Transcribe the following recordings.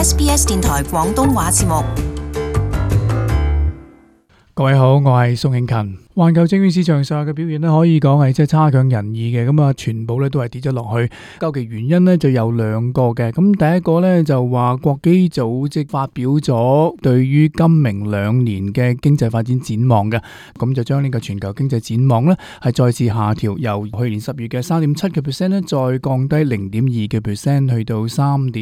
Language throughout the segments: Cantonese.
SBS 電台廣東話節目。 各位好，我係宋慶勤。環球證券市場上嘅表現咧，可以講係即係差強人意嘅，咁啊，全部咧都係跌咗落去。究其原因咧，就有兩個嘅。咁第一個咧就話國基組織發表咗對於今明兩年嘅經濟發展展望嘅，咁就將呢個全球經濟展望咧係再次下調，由去年10月嘅3.7% 咧，再降低0.2% 去到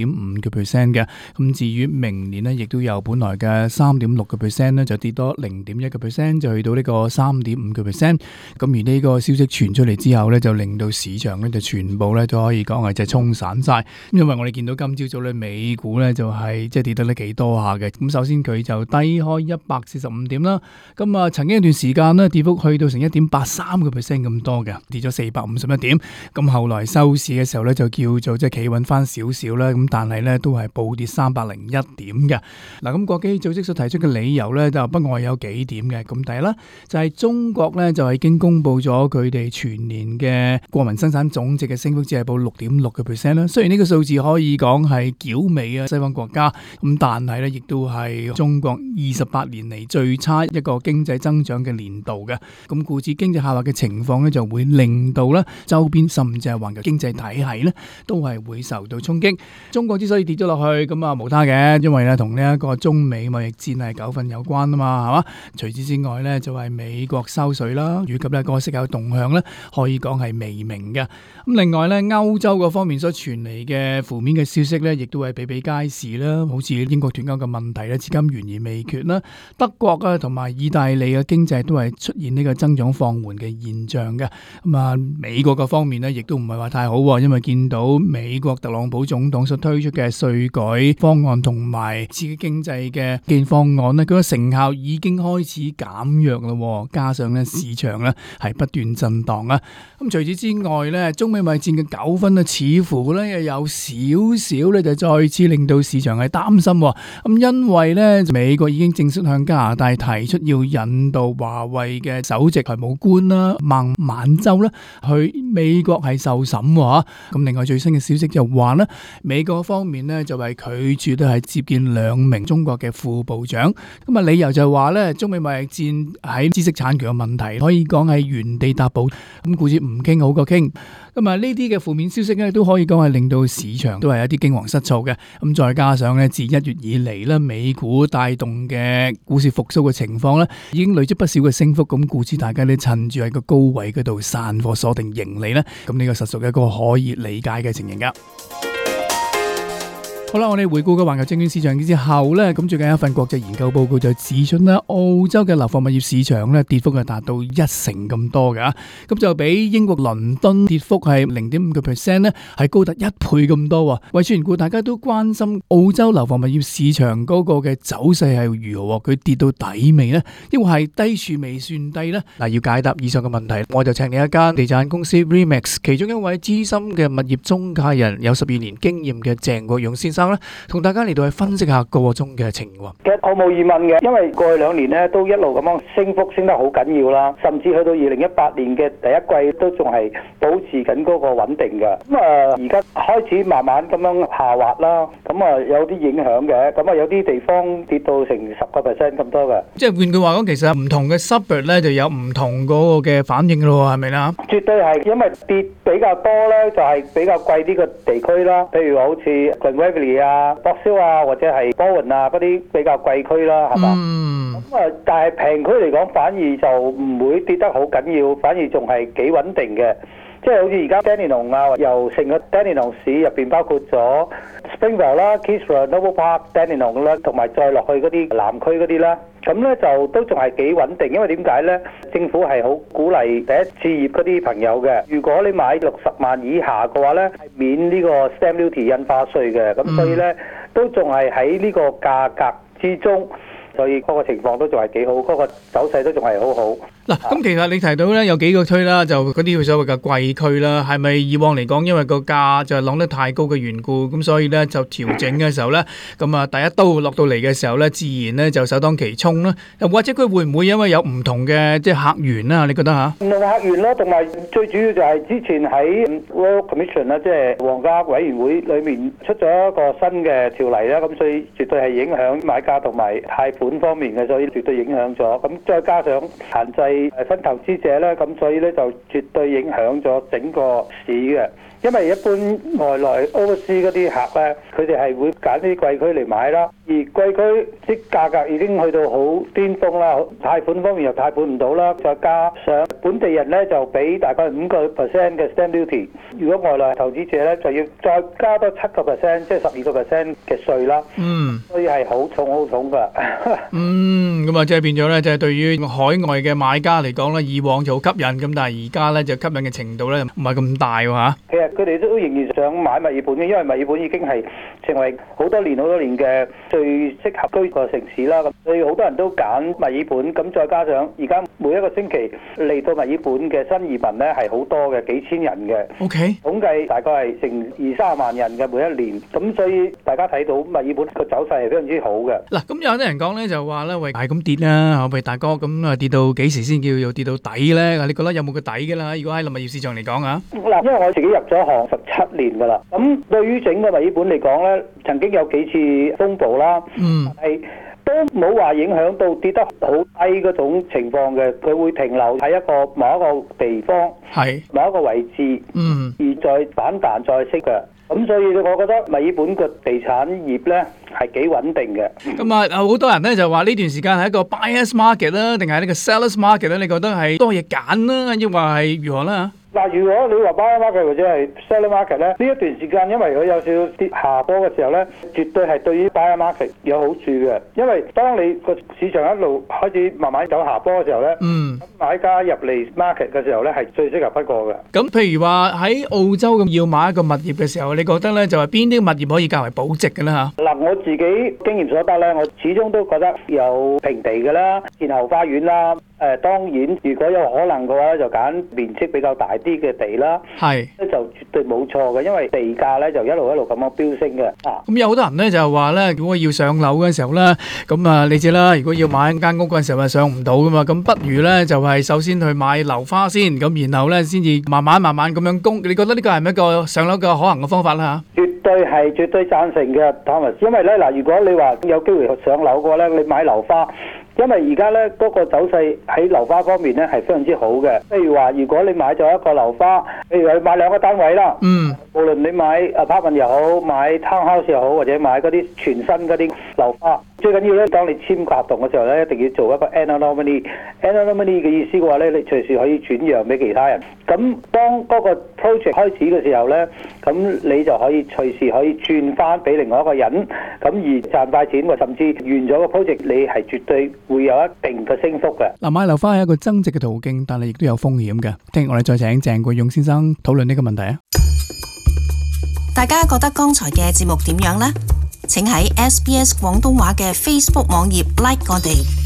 3.5% 嘅。咁至於明年咧，亦都由本來嘅3.6% 咧，就跌多0.1%，就去到呢個3.5%。咁而呢個消息傳出嚟之後咧，就令到市場咧就全部咧都可以講係即係沖散晒。因為我哋見到今朝早咧美股咧就係即係跌得咧幾多下嘅。咁首先佢就低開145點啦。咁啊曾經一段時間咧跌幅去到成1.83% 咁多嘅，跌咗451點。咁後來收市嘅時候咧就叫做即係企穩翻少少啦。咁但係咧都係暴跌301點嘅。嗱，咁國基組織所提出嘅理由咧就不外有幾點嘅。咁第一啦就係中國咧就已經公布咗佢哋全年嘅國民生產總值嘅升幅只係報6.6% 啦。雖然呢個數字可以講係矯美啊西方國家，咁但係咧亦都係中國28年嚟最差一個經濟增長嘅年度嘅。咁故此經濟下滑嘅情況咧就會令到咧周邊甚至係環球經濟體系咧都係會受到衝擊。中國之所以跌咗落去，咁啊無他嘅，因為咧同呢一個中美貿易戰係9份有關啊嘛，係嘛？除此之外咧就係美國收水啦，以及咧個息口動向咧，可以講係微明嘅。咁另外咧，歐洲嗰方面所傳嚟嘅負面嘅消息咧，亦都係比比皆是啦。好似英國脫歐嘅問題咧，至今懸而未決啦。德國啊同埋意大利嘅經濟都係出現呢個增長放緩嘅現象嘅。咁啊，美國嘅方面咧，亦都唔係話太好，因為見到美國特朗普總統所推出嘅稅改方案同埋刺激經濟嘅基建方案咧，佢個成效已經開始減弱啦。加上咧市場咧係不斷震盪啊！咁除此之外咧，中美貿易戰嘅糾紛咧，似乎咧又有少少咧就再次令到市場係擔心。咁因為咧美國已經正式向加拿大提出要引渡華為嘅首席財務官啦孟晚舟咧去美國係受審喎。咁另外最新嘅消息就話咧，美國方面咧就係拒絕咧係接見2名中國嘅副部長。咁啊理由就係話咧，中美貿易戰喺知識產權嘅問題可以講係原地踏步，咁故此唔傾好過傾。咁啊呢啲嘅負面消息咧都可以講係令到市場都係一啲驚惶失措嘅。咁再加上咧自1月以嚟咧美股帶動嘅股市復甦嘅情況咧，已經累積不少嘅升幅。咁故此大家咧趁住喺個高位嗰度散貨鎖定盈利咧，咁呢個實屬一個可以理解嘅情形噶。好啦，我哋回顧嘅環球證券市場之後呢，咁最近一份國際研究報告就指出呢，澳洲嘅樓房物業市場呢跌幅係達到1成咁多㗎，咁就比英國倫敦跌幅係0.5% 呢係高達1倍咁多。為此緣故，大家都關心澳洲樓房物業市場嗰個嘅走勢係如何，佢跌到底未呢？抑或係低處未算低呢？嗱，要解答以上嘅問題，我就請嚟一間地產公司 Remax 其中一位資深嘅物業中介人，有12年經驗嘅鄭國勇先生同大家嚟到去分析下個中嘅情況。 其實毫無疑問嘅，因為過去2年咧都一路咁樣升幅升得好緊要啦，甚至去到2018年嘅第一季都仲係保持緊嗰個穩定嘅。咁而家開始慢慢咁樣下滑啦，咁有啲影響嘅，咁有啲地方跌到成10% 咁多嘅。 即係換句話講，其實唔同嘅 suburb 咧就有唔同嗰個嘅反應咯，係咪啦？ 絕對係，因為跌比較多咧，就係比較貴啲嘅地區啦，譬如好似 Glenveagh啊、博蕭啊，或者係波雲啊嗰啲比較貴區啦，係嘛？咁但係平區嚟講，反而就唔會跌得好緊要，反而仲係幾穩定嘅。即係好似而家 Dandenong 啊，由成個 Dandenong 市入邊包括咗 Springvale 啦、Keysborough、Noble Park、Dandenong 啦，同埋再落去嗰啲南區嗰啲啦，咁咧就都仲係幾穩定。因為點解咧？政府係好鼓勵第一置業嗰啲朋友嘅。如果你買60萬以下嘅話咧，係免呢個 Stamp Duty 印花稅嘅。咁所以咧都仲係喺呢個價格之中。所以嗰個情況都仲係幾好，嗰個走勢都仲係好好。 嗱，咁其實你提到咧有幾個區啦，就嗰啲所謂嘅貴區啦，係咪以往嚟講，因為個價就晾得太高嘅緣故，咁所以咧就調整嘅時候咧，咁啊第一刀落到嚟嘅時候咧，自然咧就首當其衝啦。又或者佢會唔會因為有唔同嘅即係客源啦？你覺得嚇？ 唔同客源咯，同埋最主要就係之前喺 Royal Commission 啦，即係皇家委員會裏面出咗一個新嘅條例啦，咁所以絕對係影響買家同埋貸款方面嘅，所以絕對影響咗。咁再加上限制新投資者咧，咁所以咧就絕對影響咗整個市嘅。因為一般外來 overseas 嗰啲客咧，佢哋係會揀啲貴區嚟買啦，而貴區啲價格已經去到好巔峰啦，貸款方面又貸款唔到啦，再加上本地人咧就俾大概5%嘅 stamp duty， 如果外來投資者咧就要再加多7%，即係12%嘅稅啦。所以係好重㗎。 咁啊，即係變咗咧，即係對於海外嘅買家嚟講咧，以往就好吸引，咁但係而家咧就吸引嘅程度咧唔係咁大喎嚇。 其實佢哋都仍然想買墨爾本嘅，因為墨爾本已經係成為好多年嘅最適合居個城市啦。咁所以好多人都揀墨爾本。咁再加上而家每一個星期嚟到墨爾本嘅新移民咧係好多嘅，幾千人嘅。 OK， 統計大概係成20-30萬人嘅每一年。咁所以大家睇到墨爾本個走勢係非常之好嘅。 嗱，咁有啲人講咧就話咧，喂，係咁跌啦，喂大哥，咁啊跌到幾時先叫又跌到底咧？你覺得有冇個底㗎啦？如果喺物業市場嚟講啊？ 嗱，因為我自己入咗行17年㗎啦，咁對於整個墨爾本嚟講咧，曾經有幾次風暴啦，係都冇話影響到跌得好低嗰種情況嘅，佢會停留喺某一個地方，某一個位置，而再反彈再升嘅。咁所以我覺得墨爾本個地產業咧係幾穩定嘅。 咁啊，好多人咧就話呢段時間係一個 buyers market 啦，定係呢個 sellers market 咧？你覺得係多嘢揀啦，抑或係如何啦？ 嗱，如果你話 buyer market 或者係 seller market 咧，呢一段時間因為佢有少少跌下坡嘅時候咧，絕對係對於 buyer market 有好處嘅。因為當你個市場一路開始慢慢走下坡嘅時候咧，買家入嚟 market 嘅時候咧係最適合不過嘅。咁譬如話喺澳洲咁要買一個物業嘅時候，你覺得咧就係邊啲物業可以較為保值嘅啦嚇？嗱，我自己經驗所得咧，我始終都覺得有平地嘅啦，前後花園啦。當然，如果有可能嘅話咧，就揀面積比較大啲嘅地啦。咧就絕對冇錯嘅，因為地價咧就一路咁樣飆升嘅。 咁有好多人咧就話咧，如果要上樓嘅時候咧，咁啊你知啦，如果要買間屋嗰陣時候係上唔到噶嘛，咁不如咧就係首先去買樓花先，咁然後咧先至慢慢咁樣供。你覺得呢個係咪一個上樓嘅可行嘅方法啦嚇？絕對贊成嘅 Thomas， 因為咧嗱，如果你話有機會上樓嘅話咧，你買樓花。因為而家咧嗰個走勢喺樓花方面咧係非常之好嘅。譬如話，如果你買咗一個樓花，譬如你買2個單位啦，無論你買 apartment 又好，買 townhouse 又好，或者買嗰啲全新嗰啲樓花，最緊要咧，當你簽合同嘅時候咧，一定要做一個 annual nominee。annual nominee 嘅意思嘅話咧，你隨時可以轉讓俾其他人。咁當嗰個 project 開始嘅時候咧，咁你就可以隨時可以轉翻俾另外一個人，咁而賺快錢，甚至完咗個 project，你係絕對會有一定嘅升幅嘅。 嗱，買樓花係一個增值嘅途徑，但係亦都有風險嘅。聽日我哋再請鄭國勇先生討論呢個問題啊！ 大家覺得剛才嘅節目點樣呢？請喺SBS 廣東話嘅 Facebook 網頁 like 我哋。